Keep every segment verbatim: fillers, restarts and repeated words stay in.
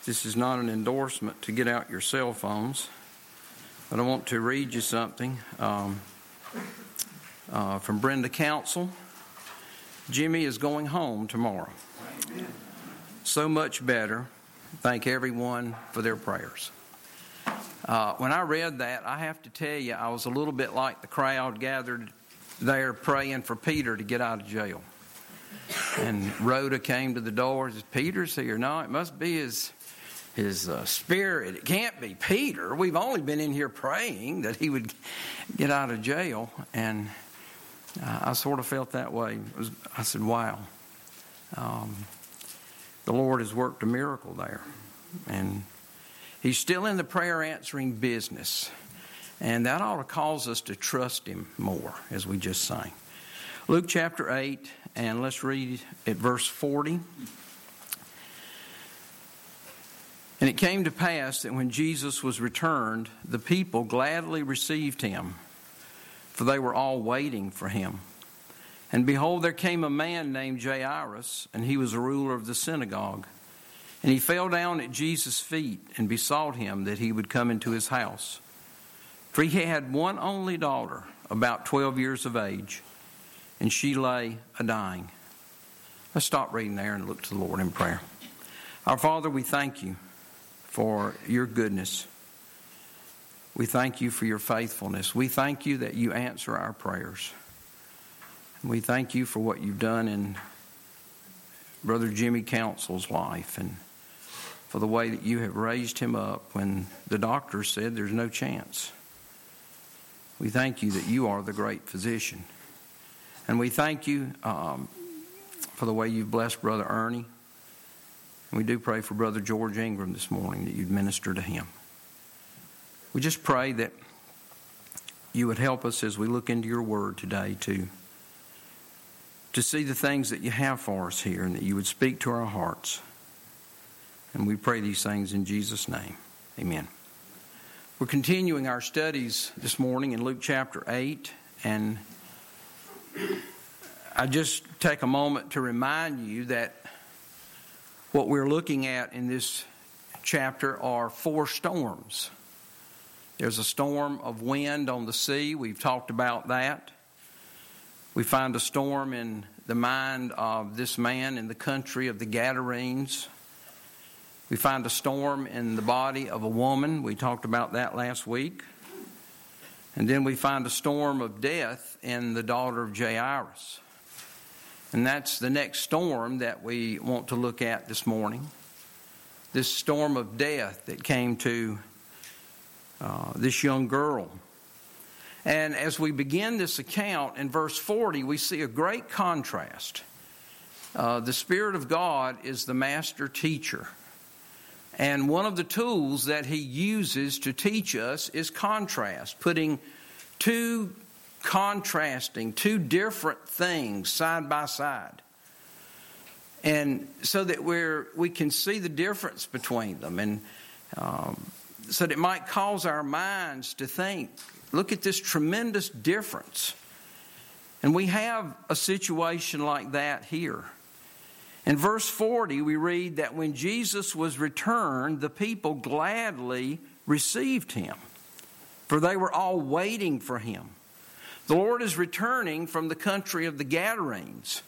This is not an endorsement to get out your cell phones, but I want to read you something um, uh, from Brenda Council. Jimmy is going home tomorrow. So much better. Thank everyone for their prayers. Uh, when I read that, I have to tell you, I was a little bit like the crowd gathered there praying for Peter to get out of jail. And Rhoda came to the door and said, "Peter's here." No, it must be his his uh, spirit. It can't be Peter. We've only been in here praying that he would get out of jail. And uh, I sort of felt that way. It was, I said, wow. Um, the Lord has worked a miracle there. And He's still in the prayer answering business. And that ought to cause us to trust Him more, as we just sang. Luke chapter eight, and let's read at verse forty. "And it came to pass that when Jesus was returned, the people gladly received Him, for they were all waiting for Him. And behold, there came a man named Jairus, and he was a ruler of the synagogue. And he fell down at Jesus' feet and besought Him that He would come into his house. For he had one only daughter, about twelve years of age, and she lay a-dying." Let's stop reading there and look to the Lord in prayer. Our Father, we thank You for Your goodness. We thank You for Your faithfulness. We thank You that You answer our prayers. We thank You for what You've done in Brother Jimmy Council's life, and for the way that You have raised him up when the doctor said there's no chance. We thank You that You are the great physician. And we thank You um, for the way You've blessed Brother Ernie. And we do pray for Brother George Ingram this morning, that You'd minister to him. We just pray that You would help us as we look into Your word today to, to see the things that You have for us here, and that You would speak to our hearts. And we pray these things in Jesus' name. Amen. We're continuing our studies this morning in Luke chapter eight, and I just take a moment to remind you that what we're looking at in this chapter are four storms. There's a storm of wind on the sea. We've talked about that. We find a storm in the mind of this man in the country of the Gadarenes. We find a storm in the body of a woman. We talked about that last week. And then we find a storm of death in the daughter of Jairus. And that's the next storm that we want to look at this morning. This storm of death that came to uh, this young girl. And as we begin this account in verse forty, we see a great contrast. Uh, the Spirit of God is the master teacher. And one of the tools that He uses to teach us is contrast, putting two contrasting, two different things side by side. And so that we're, we can see the difference between them. And um, so that it might cause our minds to think, look at this tremendous difference. And we have a situation like that here. In verse forty, we read that when Jesus was returned, the people gladly received Him, for they were all waiting for Him. The Lord is returning from the country of the Gadarenes.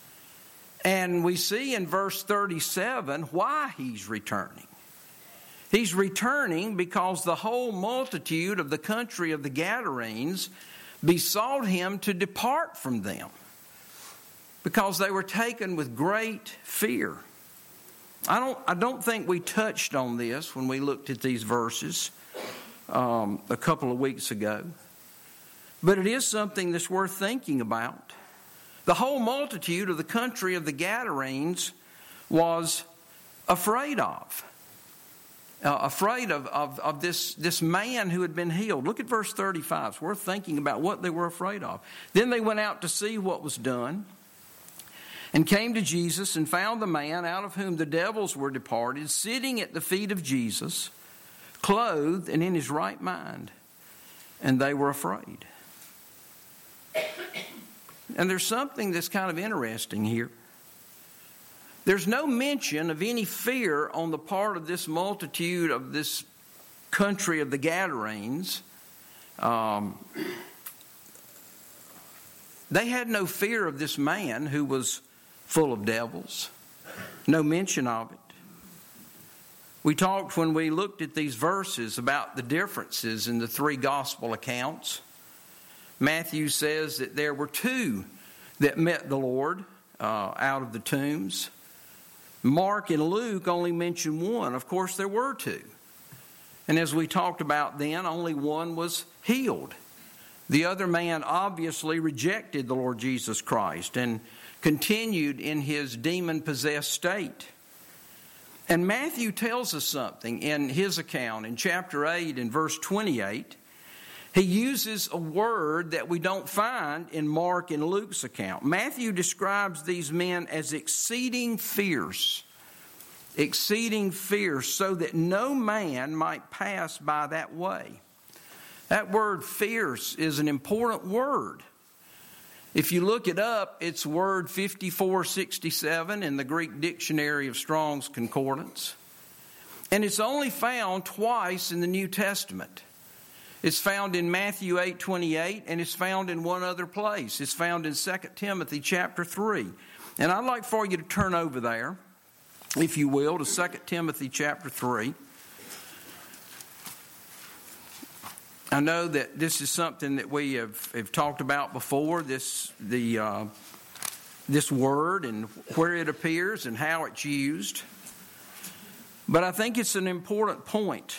And we see in verse thirty-seven why He's returning. He's returning because the whole multitude of the country of the Gadarenes besought Him to depart from them, because they were taken with great fear. I don't, I don't think we touched on this when we looked at these verses um, a couple of weeks ago. But it is something that's worth thinking about. The whole multitude of the country of the Gadarenes was afraid of. Uh, afraid of, of, of this, this man who had been healed. Look at verse thirty-five. It's worth thinking about what they were afraid of. Then they went out to see what was done, and came to Jesus and found the man out of whom the devils were departed, sitting at the feet of Jesus, clothed and in his right mind. And they were afraid. And there's something that's kind of interesting here. There's no mention of any fear on the part of this multitude of this country of the Gadarenes. Um, they had no fear of this man who was full of devils. No mention of it. We talked when we looked at these verses about the differences in the three gospel accounts. Matthew says that there were two that met the Lord uh, out of the tombs. Mark and Luke only mention one. Of course, there were two. And as we talked about then, only one was healed. The other man obviously rejected the Lord Jesus Christ and continued in his demon-possessed state. And Matthew tells us something in his account in chapter eight and verse twenty-eight. He uses a word that we don't find in Mark and Luke's account. Matthew describes these men as exceeding fierce. Exceeding fierce, so that no man might pass by that way. That word fierce is an important word. If you look it up, it's word fifty-four sixty-seven in the Greek Dictionary of Strong's Concordance. And it's only found twice in the New Testament. It's found in Matthew eight twenty-eight, and it's found in one other place. It's found in Second Timothy chapter three. And I'd like for you to turn over there, if you will, to Second Timothy chapter three. I know that this is something that we have, have talked about before, this the uh, this word and where it appears and how it's used. But I think it's an important point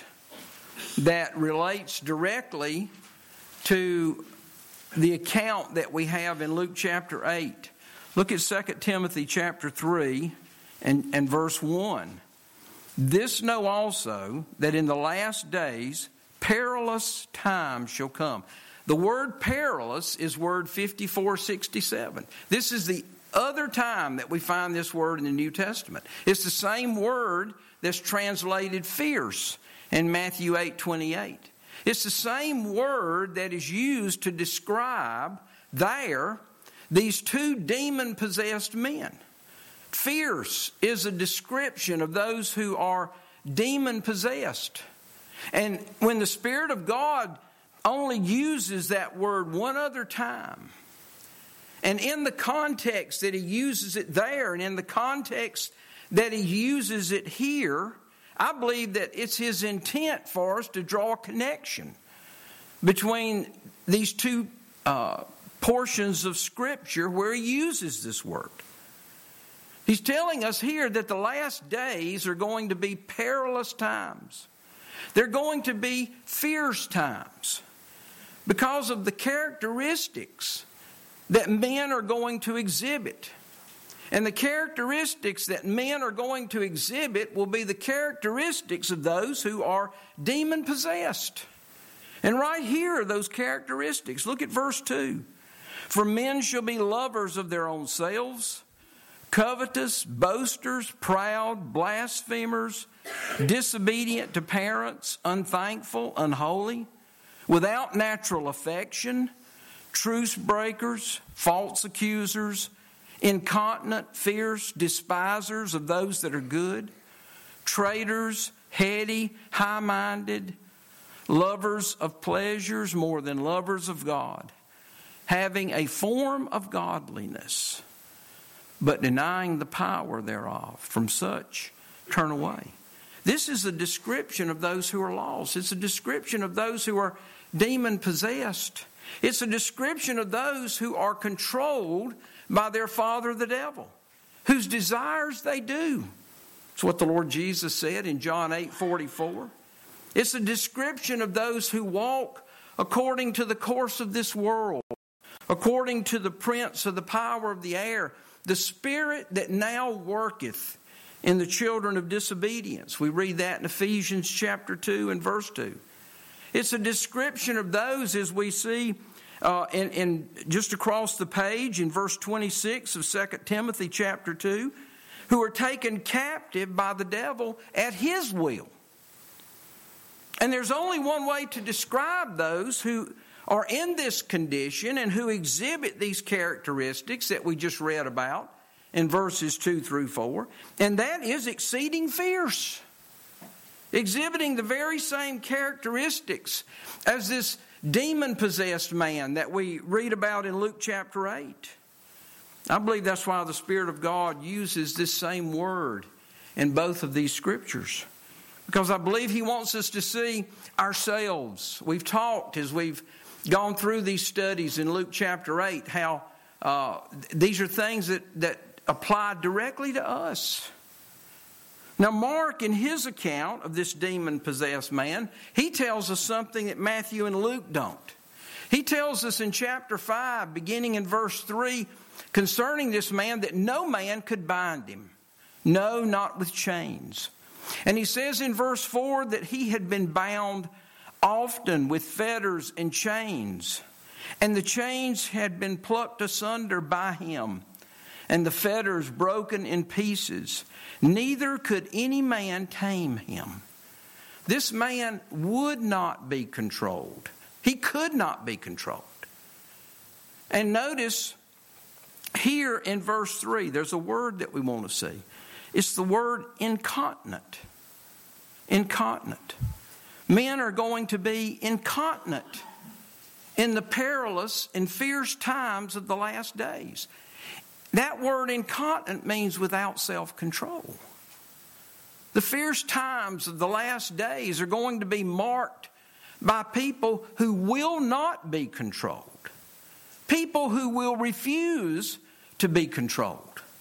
that relates directly to the account that we have in Luke chapter eight. Look at Second Timothy chapter three and, and verse one. This know also, that in the last days perilous times shall come. The word perilous is word fifty-four sixty-seven. This is the other time that we find this word in the New Testament. It's the same word that's translated fierce in Matthew eight twenty-eight. It's the same word that is used to describe there these two demon-possessed men. Fierce is a description of those who are demon-possessed. And when the Spirit of God only uses that word one other time, and in the context that He uses it there, and in the context that He uses it here, I believe that it's His intent for us to draw a connection between these two uh, portions of Scripture where He uses this word. He's telling us here that the last days are going to be perilous times. They're going to be fierce times because of the characteristics that men are going to exhibit. And the characteristics that men are going to exhibit will be the characteristics of those who are demon-possessed. And right here are those characteristics. Look at verse two. For men shall be lovers of their own selves, covetous, boasters, proud, blasphemers, disobedient to parents, unthankful, unholy, without natural affection, truce breakers, false accusers, incontinent, fierce, despisers of those that are good, traitors, heady, high-minded, lovers of pleasures more than lovers of God, having a form of godliness, but denying the power thereof. From such turn away. This is a description of those who are lost. It's a description of those who are demon-possessed. It's a description of those who are controlled by their father, the devil, whose desires they do. It's what the Lord Jesus said in John eight forty-four. It's a description of those who walk according to the course of this world, according to the prince of the power of the air, the spirit that now worketh in the children of disobedience. We read that in Ephesians chapter two and verse two. It's a description of those, as we see uh, in, in just across the page in verse twenty-six of Second Timothy chapter two, who are taken captive by the devil at his will. And there's only one way to describe those who are in this condition and who exhibit these characteristics that we just read about. in verses two through four, and that is exceeding fierce, exhibiting the very same characteristics as this demon-possessed man that we read about in Luke chapter eight. I believe that's why the Spirit of God uses this same word in both of these scriptures, because I believe He wants us to see ourselves. We've talked as we've gone through these studies in Luke chapter eight how uh, these are things that, that apply directly to us. Now, Mark, in his account of this demon-possessed man, he tells us something that Matthew and Luke don't. He tells us in chapter five, beginning in verse three, concerning this man, that no man could bind him. No, not with chains. And he says in verse four that he had been bound often with fetters and chains, and the chains had been plucked asunder by him, and the fetters broken in pieces. Neither could any man tame him. This man would not be controlled. He could not be controlled. And notice here in verse three, there's a word that we want to see. It's the word incontinent. Incontinent. Men are going to be incontinent in the perilous and fierce times of the last days. That word incontinent means without self-control. The fierce times of the last days are going to be marked by people who will not be controlled. People who will refuse to be controlled.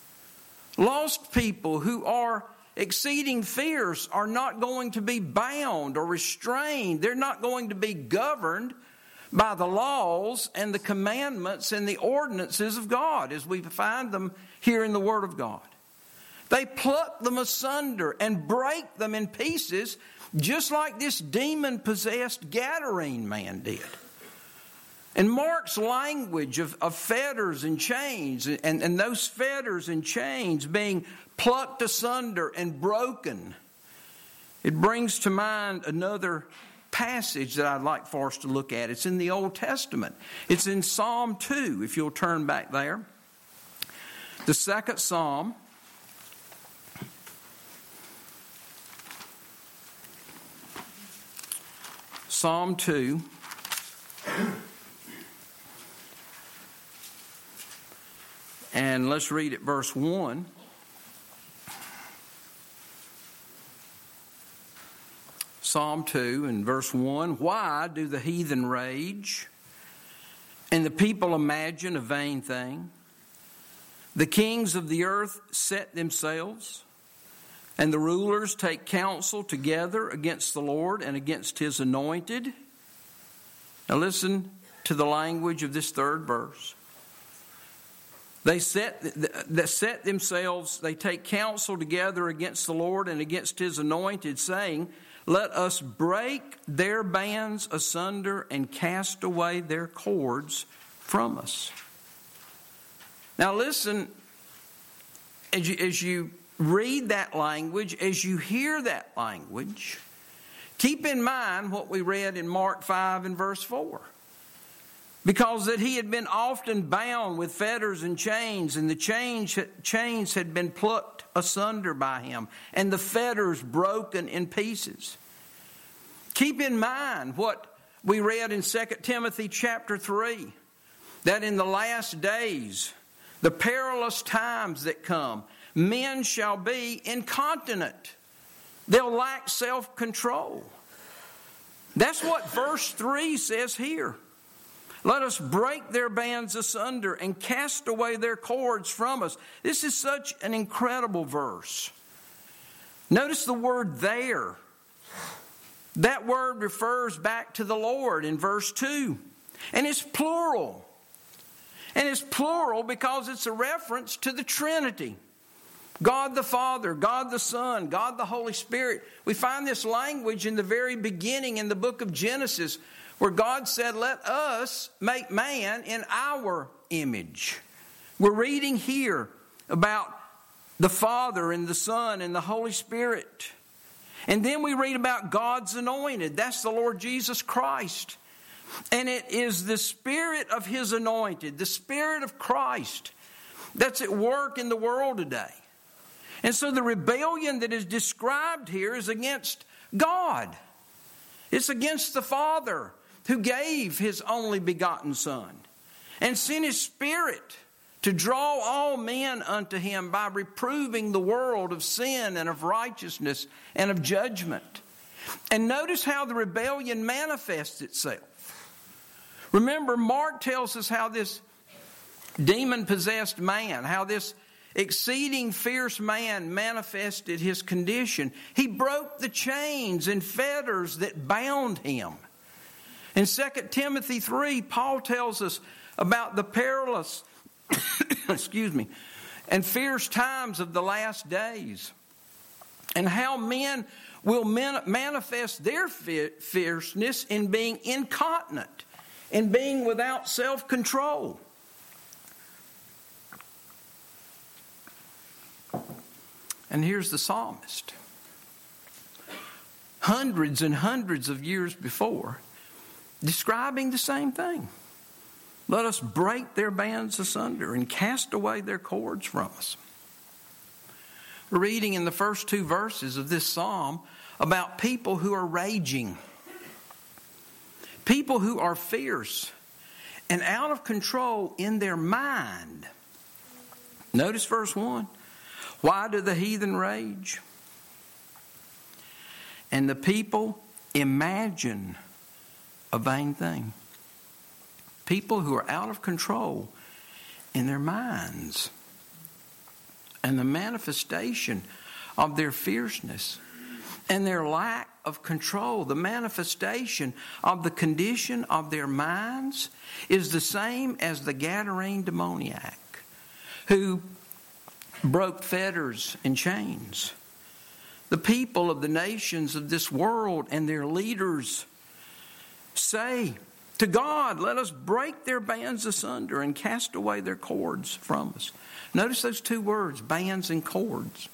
Lost people who are exceeding fierce are not going to be bound or restrained. They're not going to be governed by the laws and the commandments and the ordinances of God as we find them here in the Word of God. They pluck them asunder and break them in pieces, just like this demon-possessed Gadarene man did. And Mark's language of, of fetters and chains, and, and those fetters and chains being plucked asunder and broken, it brings to mind another passage that I'd like for us to look at. It's in the Old Testament. It's in Psalm two, if you'll turn back there. The second Psalm. Psalm two. And let's read it, verse one. Psalm two and verse one. Why do the heathen rage, and the people imagine a vain thing? The kings of the earth set themselves, and the rulers take counsel together against the Lord and against His anointed. Now listen to the language of this third verse. They set, they set themselves, they take counsel together against the Lord and against His anointed, saying, let us break their bands asunder and cast away their cords from us. Now listen, as you, as you read that language, as you hear that language, keep in mind what we read in Mark five and verse four. Because that he had been often bound with fetters and chains, and the chains, chains had been plucked asunder by him, and the fetters broken in pieces. Keep in mind what we read in Second Timothy chapter three, that in the last days, the perilous times that come, men shall be incontinent. They'll lack self-control. That's what verse three says here. Let us break their bands asunder and cast away their cords from us. This is such an incredible verse. Notice the word there. That word refers back to the Lord in verse two. And it's plural. And it's plural because it's a reference to the Trinity. God the Father, God the Son, God the Holy Spirit. We find this language in the very beginning in the book of Genesis, where God said, let us make man in our image. We're reading here about the Father and the Son and the Holy Spirit. And then we read about God's anointed. That's the Lord Jesus Christ. And it is the Spirit of His anointed, the Spirit of Christ, that's at work in the world today. And so the rebellion that is described here is against God. It's against the Father who gave His only begotten Son and sent His Spirit to draw all men unto Him by reproving the world of sin and of righteousness and of judgment. And notice how the rebellion manifests itself. Remember, Mark tells us how this demon-possessed man, how this exceeding fierce man manifested his condition. He broke the chains and fetters that bound him. In Second Timothy three, Paul tells us about the perilous, excuse me, and fierce times of the last days, and how men will manifest their fierceness in being incontinent, in being without self-control. And here's the psalmist, hundreds and hundreds of years before, describing the same thing. Let us break their bands asunder and cast away their cords from us. We're reading in the first two verses of this psalm about people who are raging, people who are fierce and out of control in their mind. Notice verse one. Why do the heathen rage? And the people imagine a vain thing. People who are out of control in their minds. And the manifestation of their fierceness and their lack of control, the manifestation of the condition of their minds is the same as the Gadarene demoniac who broke fetters and chains. The people of the nations of this world and their leaders say to God, let us break their bands asunder and cast away their cords from us. Notice those two words, bands and cords.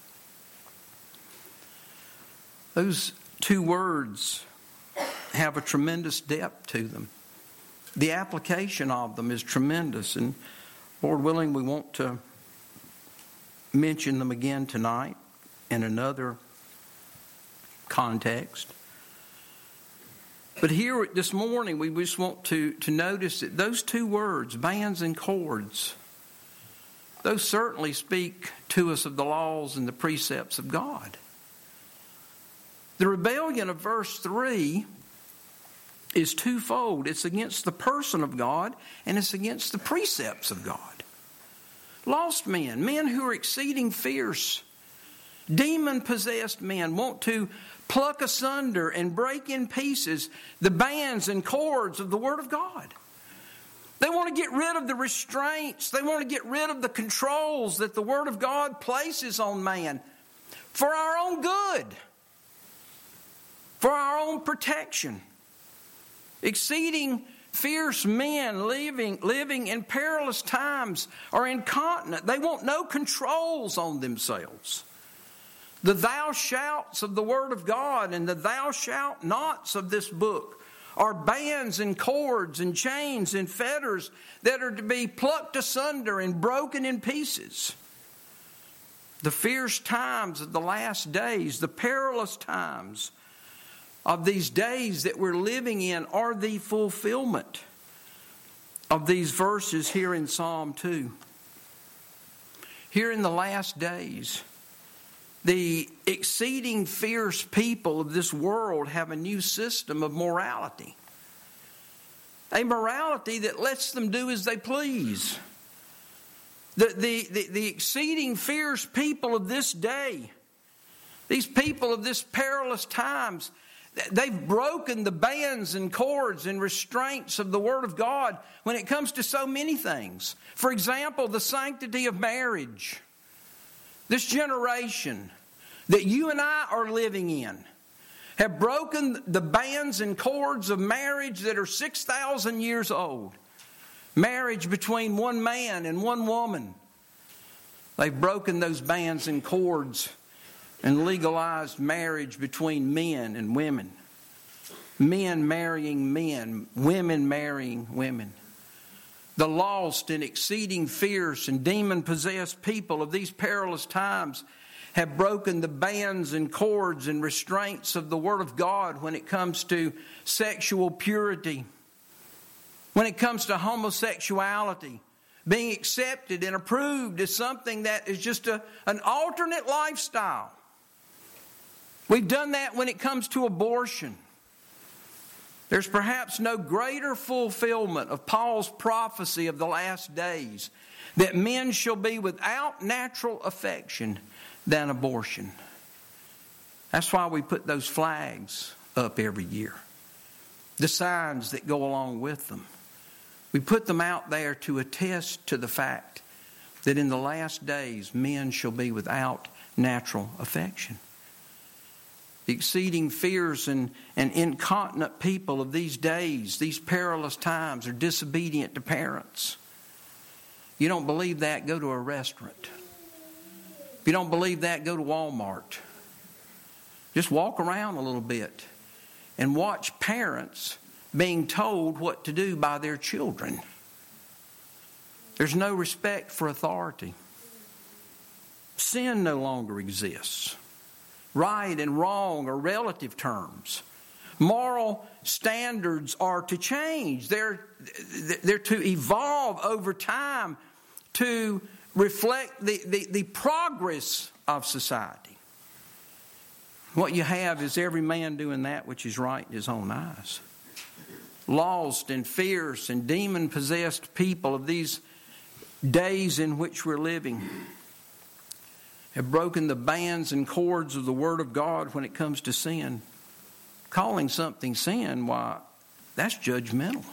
Those two words have a tremendous depth to them. The application of them is tremendous, and Lord willing, we want to mention them again tonight in another context. But here this morning, we just want to, to notice that those two words, bands and cords, those certainly speak to us of the laws and the precepts of God. The rebellion of verse three is twofold. It's against the person of God and it's against the precepts of God. Lost men, men who are exceeding fierce, demon-possessed men want to pluck asunder and break in pieces the bands and cords of the Word of God. They want to get rid of the restraints. They want to get rid of the controls that the Word of God places on man for our own good, for our own protection. Exceeding fierce men living, living in perilous times are incontinent. They want no controls on themselves. The thou shalts of the Word of God and the thou shalt nots of this book are bands and cords and chains and fetters that are to be plucked asunder and broken in pieces. The fierce times of the last days, the perilous times of these days that we're living in are the fulfillment of these verses here in Psalm two. Here in the last days, the exceeding fierce people of this world have a new system of morality. A morality that lets them do as they please. The, the, the, the exceeding fierce people of this day, these people of this perilous times, they've broken the bands and cords and restraints of the Word of God when it comes to so many things. For example, the sanctity of marriage. This generation that you and I are living in have broken the bands and cords of marriage that are six thousand years old. Marriage between one man and one woman. They've broken those bands and cords and legalized marriage between men and women. Men marrying men, women marrying women. The lost and exceeding fierce and demon-possessed people of these perilous times have broken the bands and cords and restraints of the Word of God when it comes to sexual purity, when it comes to homosexuality, being accepted and approved as something that is just a, an alternate lifestyle. We've done that when it comes to abortion. There's perhaps no greater fulfillment of Paul's prophecy of the last days, that men shall be without natural affection, than abortion. That's why we put those flags up every year. The signs that go along with them. We put them out there to attest to the fact that in the last days men shall be without natural affection. The exceeding fierce and, and incontinent people of these days, these perilous times, are disobedient to parents. You don't believe that? Go to a restaurant. If you don't believe that, go to Walmart. Just walk around a little bit and watch parents being told what to do by their children. There's no respect for authority. Sin no longer exists. Right and wrong are relative terms. Moral standards are to change. They're, they're to evolve over time to reflect the, the, the progress of society. What you have is every man doing that which is right in his own eyes. Lost and fierce and demon-possessed people of these days in which we're living have broken the bands and cords of the Word of God when it comes to sin. Calling something sin, why, that's judgmental.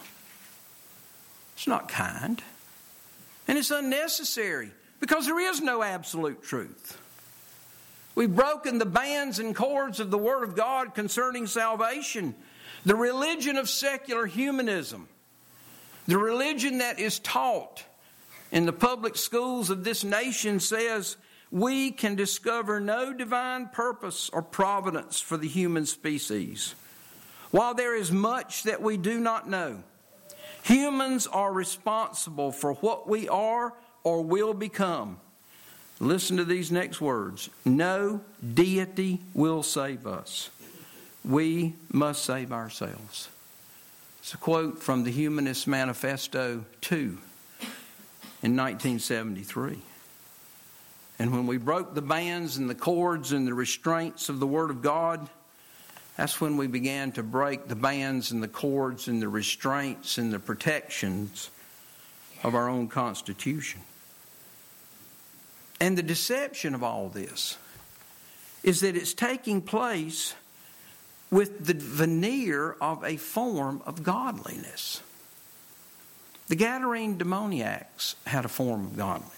It's not kind. And it's unnecessary because there is no absolute truth. We've broken the bands and cords of the Word of God concerning salvation. The religion of secular humanism, the religion that is taught in the public schools of this nation, says we can discover no divine purpose or providence for the human species. While there is much that we do not know, humans are responsible for what we are or will become. Listen to these next words. No deity will save us. We must save ourselves. It's a quote from the Humanist Manifesto two in nineteen seventy-three. And when we broke the bands and the cords and the restraints of the Word of God, that's when we began to break the bands and the cords and the restraints and the protections of our own Constitution. And the deception of all this is that it's taking place with the veneer of a form of godliness. The Gadarene demoniacs had a form of godliness.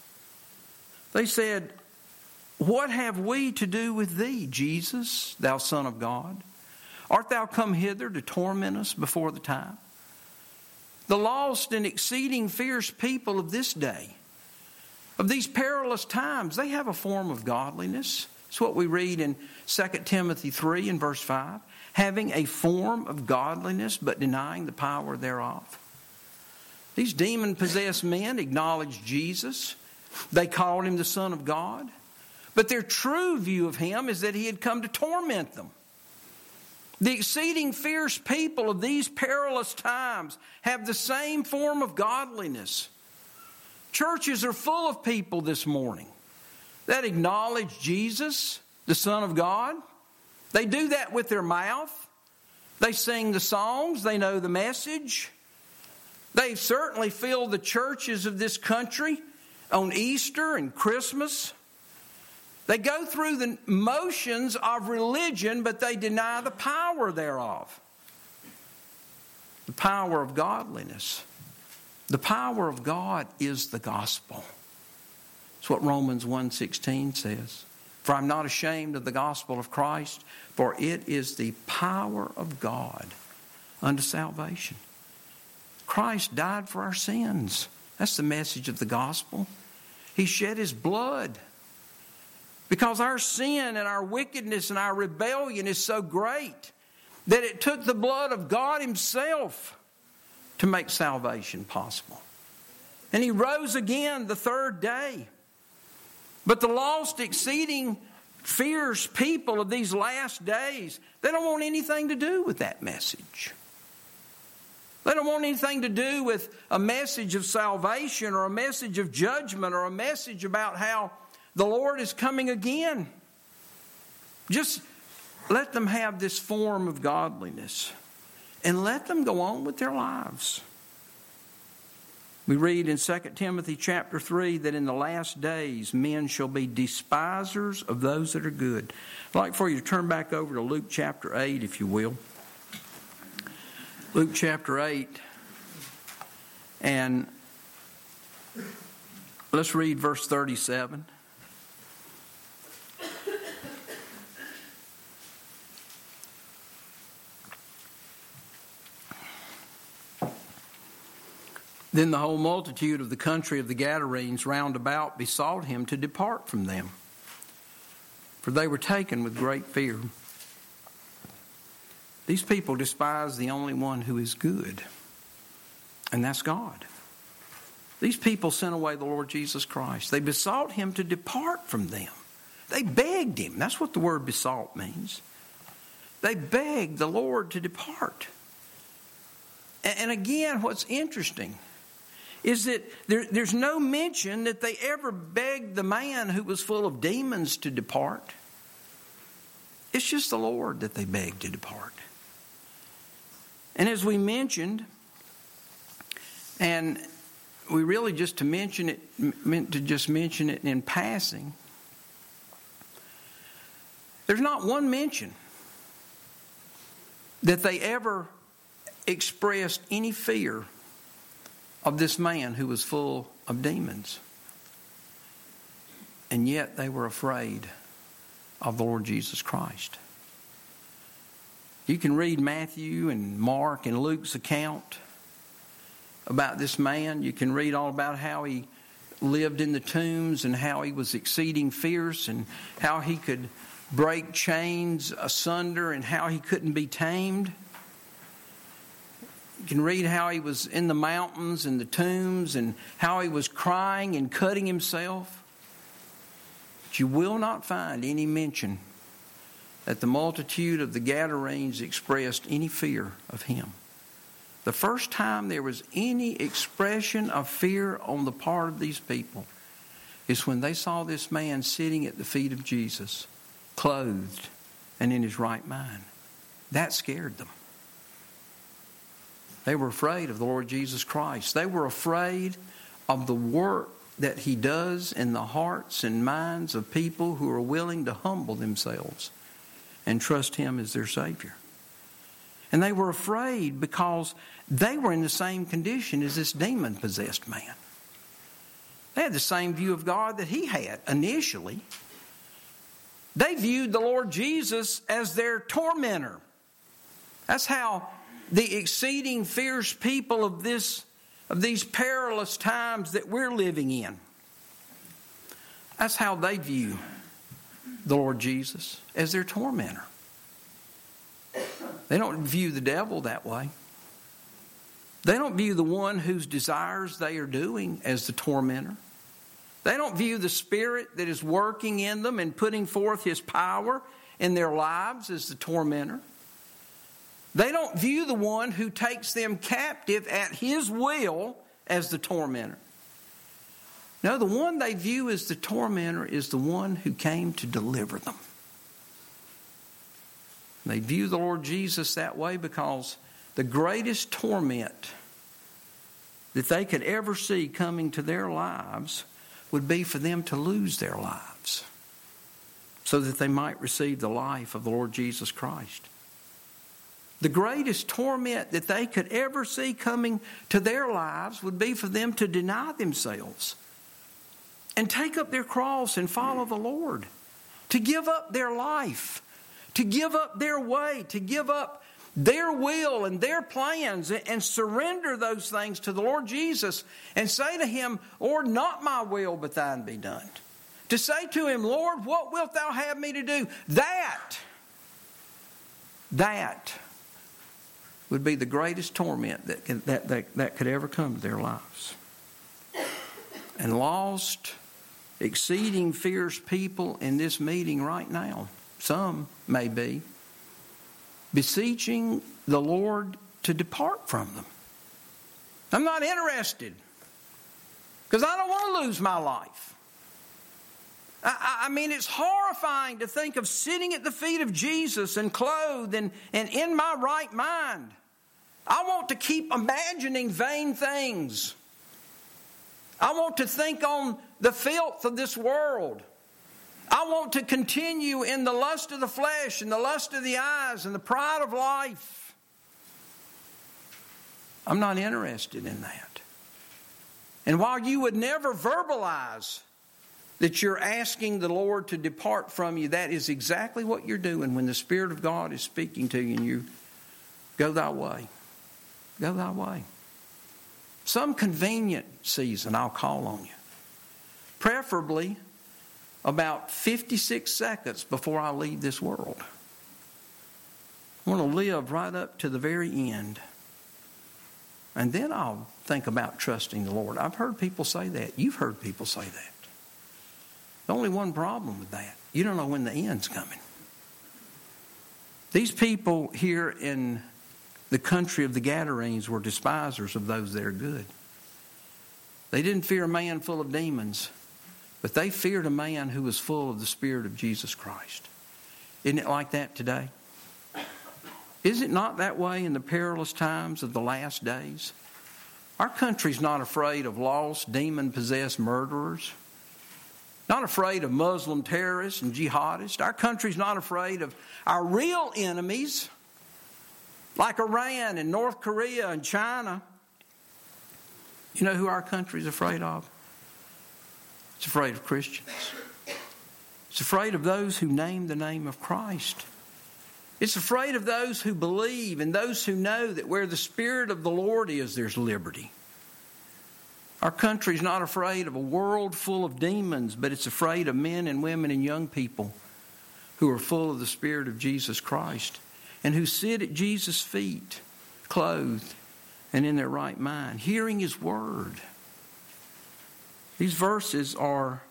They said, "What have we to do with thee, Jesus, thou Son of God? Art thou come hither to torment us before the time?" The lost and exceeding fierce people of this day, of these perilous times, they have a form of godliness. It's what we read in Second Timothy three and verse five. Having a form of godliness, but denying the power thereof. These demon-possessed men acknowledged Jesus. They called him the Son of God. But their true view of him is that he had come to torment them. The exceeding fierce people of these perilous times have the same form of godliness. Churches are full of people this morning that acknowledge Jesus, the Son of God. They do that with their mouth. They sing the songs. They know the message. They certainly fill the churches of this country on Easter and Christmas. They go through the motions of religion, but they deny the power thereof. The power of godliness. The power of God is the gospel. That's what Romans one sixteen says. For I'm not ashamed of the gospel of Christ, for it is the power of God unto salvation. Christ died for our sins. That's the message of the gospel. He shed his blood because our sin and our wickedness and our rebellion is so great that it took the blood of God himself to make salvation possible. And he rose again the third day. But the lost, exceeding fierce people of these last days, they don't want anything to do with that message. They don't want anything to do with a message of salvation or a message of judgment or a message about how the Lord is coming again. Just let them have this form of godliness and let them go on with their lives. We read in Second Timothy chapter three that in the last days men shall be despisers of those that are good. I'd like for you to turn back over to Luke chapter eight, if you will. Luke chapter eight, and let's read verse thirty-seven. Then the whole multitude of the country of the Gadarenes round about besought him to depart from them, for they were taken with great fear. These people despise the only one who is good, and that's God. These people sent away the Lord Jesus Christ. They besought him to depart from them. They begged him. That's what the word besought means. They begged the Lord to depart. And again, what's interesting is that there, there's no mention that they ever begged the man who was full of demons to depart. It's just the Lord that they begged to depart. And as we mentioned, and we really just to mention it, meant to just mention it in passing, there's not one mention that they ever expressed any fear of this man who was full of demons. And yet they were afraid of the Lord Jesus Christ. You can read Matthew and Mark and Luke's account about this man. You can read all about how he lived in the tombs and how he was exceeding fierce and how he could break chains asunder and how he couldn't be tamed. You can read how he was in the mountains and the tombs and how he was crying and cutting himself. But you will not find any mention that the multitude of the Gadarenes expressed any fear of him. The first time there was any expression of fear on the part of these people is when they saw this man sitting at the feet of Jesus, clothed and in his right mind. That scared them. They were afraid of the Lord Jesus Christ. They were afraid of the work that he does in the hearts and minds of people who are willing to humble themselves and trust him as their Savior. And they were afraid because they were in the same condition as this demon-possessed man. They had the same view of God that he had initially. They viewed the Lord Jesus as their tormentor. That's how the exceeding fierce people of this of these perilous times that we're living in, that's how they view the Lord Jesus, as their tormentor. They don't view the devil that way. They don't view the one whose desires they are doing as the tormentor. They don't view the Spirit that is working in them and putting forth his power in their lives as the tormentor. They don't view the one who takes them captive at his will as the tormentor. No, the one they view as the tormentor is the one who came to deliver them. They view the Lord Jesus that way because the greatest torment that they could ever see coming to their lives would be for them to lose their lives so that they might receive the life of the Lord Jesus Christ. The greatest torment that they could ever see coming to their lives would be for them to deny themselves and take up their cross and follow the Lord, to give up their life, to give up their way, to give up their will and their plans and surrender those things to the Lord Jesus and say to him, Lord, not my will but thine be done. To say to him, Lord, what wilt thou have me to do? That, that would be the greatest torment that, can, that, that, that could ever come to their lives. and lost, exceeding fierce people in this meeting right now. Some may be beseeching the Lord to depart from them. I'm not interested because I don't want to lose my life. I, I mean, it's horrifying to think of sitting at the feet of Jesus and clothed and, and in my right mind. I want to keep imagining vain things. I want to think on the filth of this world. I want to continue in the lust of the flesh and the lust of the eyes and the pride of life. I'm not interested in that. And while you would never verbalize that you're asking the Lord to depart from you, that is exactly what you're doing when the Spirit of God is speaking to you and you go thy way. Go thy way. Some convenient season I'll call on you. Preferably about fifty-six seconds before I leave this world. I want to live right up to the very end. And then I'll think about trusting the Lord. I've heard people say that. You've heard people say that. There's only one problem with that. You don't know when the end's coming. These people here in the country of the Gadarenes were despisers of those that are good. They didn't fear a man full of demons, but they feared a man who was full of the Spirit of Jesus Christ. Isn't it like that today? Is it not that way in the perilous times of the last days? Our country's not afraid of lost, demon-possessed murderers. Not afraid of Muslim terrorists and jihadists. Our country's not afraid of our real enemies, like Iran and North Korea and China. You know who our country's afraid of? It's afraid of Christians. It's afraid of those who name the name of Christ. It's afraid of those who believe and those who know that where the Spirit of the Lord is, there's liberty. Our country's not afraid of a world full of demons, but it's afraid of men and women and young people who are full of the Spirit of Jesus Christ and who sit at Jesus' feet, clothed and in their right mind, hearing His Word. These verses are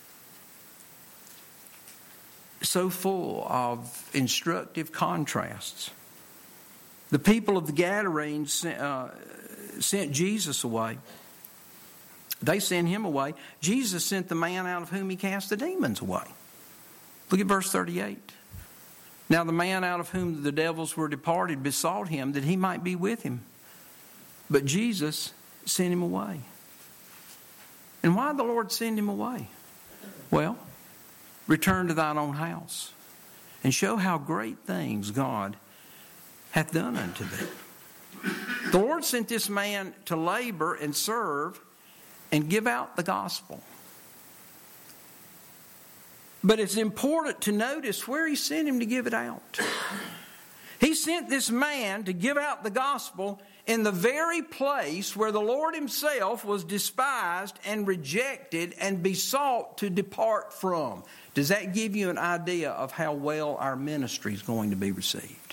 so full of instructive contrasts. The people of the Gadarenes uh, sent Jesus away. They sent Him away. Jesus sent the man out of whom He cast the demons away. Look at verse thirty-eight. Now the man out of whom the devils were departed besought Him that He might be with him. But Jesus sent him away. And why did the Lord send him away? Well, return to thine own house and show how great things God hath done unto thee. The Lord sent this man to labor and serve and give out the gospel. But it's important to notice where He sent him to give it out. He sent this man to give out the gospel in the very place where the Lord Himself was despised and rejected and besought to depart from. Does that give you an idea of how well our ministry is going to be received?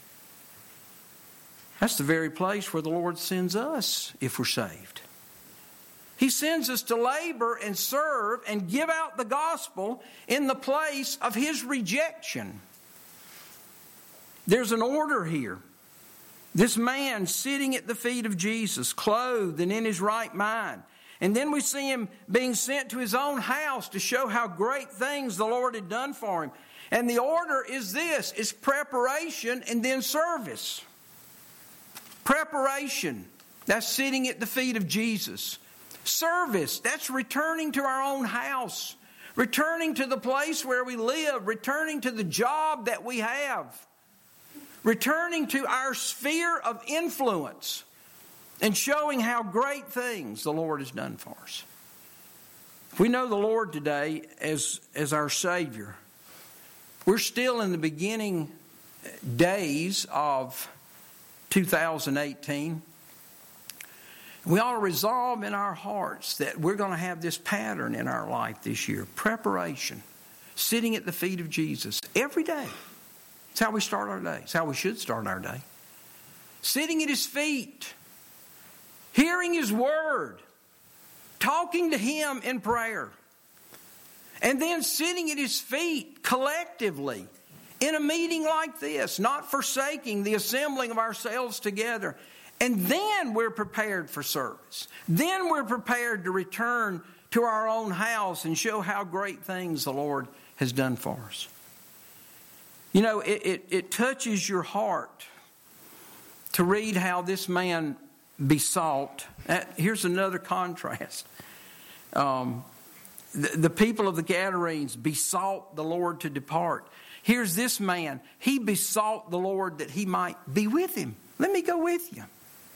That's the very place where the Lord sends us if we're saved. He sends us to labor and serve and give out the gospel in the place of His rejection. There's an order here. This man sitting at the feet of Jesus, clothed and in his right mind. And then we see him being sent to his own house to show how great things the Lord had done for him. And the order is this, it's preparation and then service. Preparation, that's sitting at the feet of Jesus. Service, that's returning to our own house. Returning to the place where we live. Returning to the job that we have. Returning to our sphere of influence and showing how great things the Lord has done for us. If we know the Lord today as, as our Savior, we're still in the beginning days of two thousand eighteen. We ought to resolve in our hearts that we're going to have this pattern in our life this year. Preparation. Sitting at the feet of Jesus every day. It's how we start our day. It's how we should start our day. Sitting at His feet. Hearing His Word. talking to Him in prayer, and then sitting at His feet collectively in a meeting like this, not forsaking the assembling of ourselves together. And then we're prepared for service. Then we're prepared to return to our own house and show how great things the Lord has done for us. You know, it, it, it touches your heart to read how this man besought. Here's another contrast. Um, the, the people of the Gadarenes besought the Lord to depart. Here's this man. He besought the Lord that He might be with him. Let me go with you.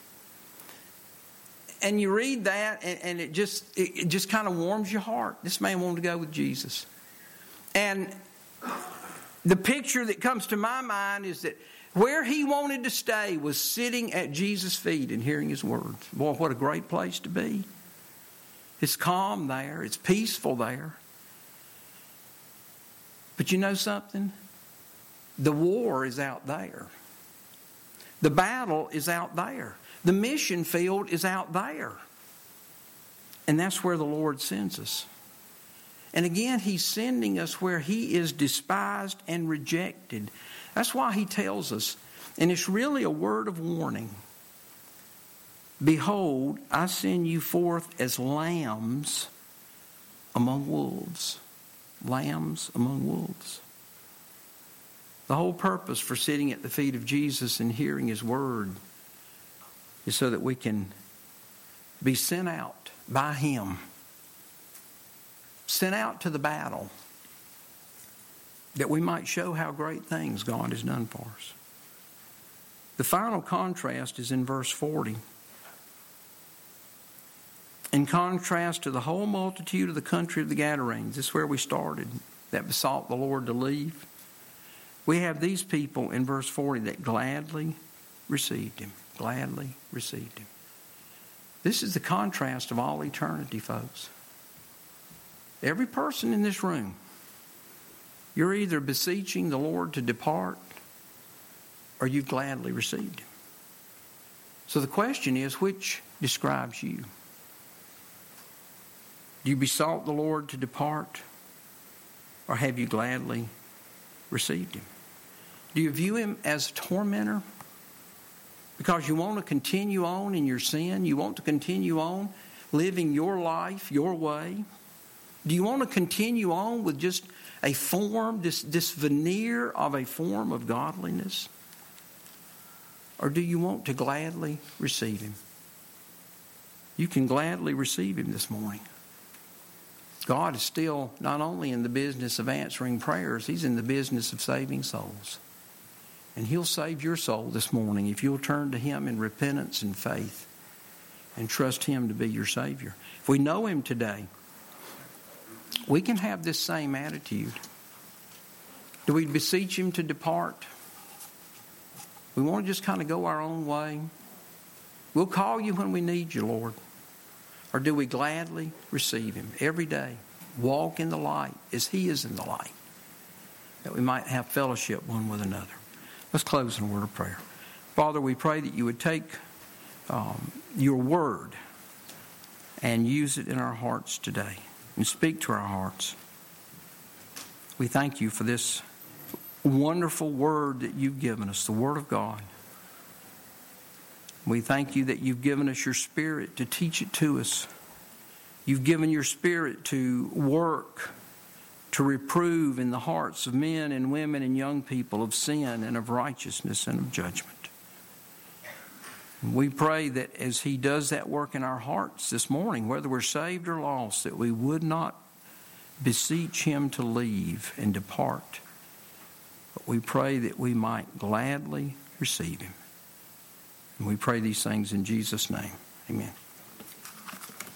And you read that, and, and it just it, it just kind of warms your heart. This man wanted to go with Jesus. And the picture that comes to my mind is that where he wanted to stay was sitting at Jesus' feet and hearing His words. Boy, what a great place to be. It's calm there. It's peaceful there. But you know something? The war is out there. The battle is out there. The mission field is out there. And that's where the Lord sends us. And again, He's sending us where He is despised and rejected. That's why He tells us, and it's really a word of warning. Behold, I send you forth as lambs among wolves. Lambs among wolves. The whole purpose for sitting at the feet of Jesus and hearing His word is so that we can be sent out by Him. Sent out to the battle, that we might show how great things God has done for us. The final contrast is in verse forty. In contrast to the whole multitude of the country of the Gadarenes, this is where we started, that besought the Lord to leave. We have these people in verse forty that gladly received Him. Gladly received Him. This is the contrast of all eternity, folks. Every person in this room, you're either beseeching the Lord to depart or you've gladly received Him. So the question is, which describes you? Do you besought the Lord to depart, or have you gladly received Him? Do you view Him as a tormentor because you want to continue on in your sin? You want to continue on living your life your way? Do you want to continue on with just a form, this, this veneer of a form of godliness? Or do you want to gladly receive Him? You can gladly receive Him this morning. God is still not only in the business of answering prayers, He's in the business of saving souls. And He'll save your soul this morning if you'll turn to Him in repentance and faith and trust Him to be your Savior. If we know Him today, we can have this same attitude. Do we beseech Him to depart? We want to just kind of go our own way. We'll call you when we need you, Lord. Or do we gladly receive Him every day? Walk in the light as He is in the light, that we might have fellowship one with another. Let's close in a word of prayer. Father, we pray that you would take um, your word and use it in our hearts today and speak to our hearts. We thank you for this wonderful word that you've given us, the Word of God. We thank you that you've given us your Spirit to teach it to us. You've given your Spirit to work, to reprove in the hearts of men and women and young people of sin and of righteousness and of judgment. We pray that as He does that work in our hearts this morning, whether we're saved or lost, that we would not beseech Him to leave and depart. But we pray that we might gladly receive Him. And we pray these things in Jesus' name. Amen.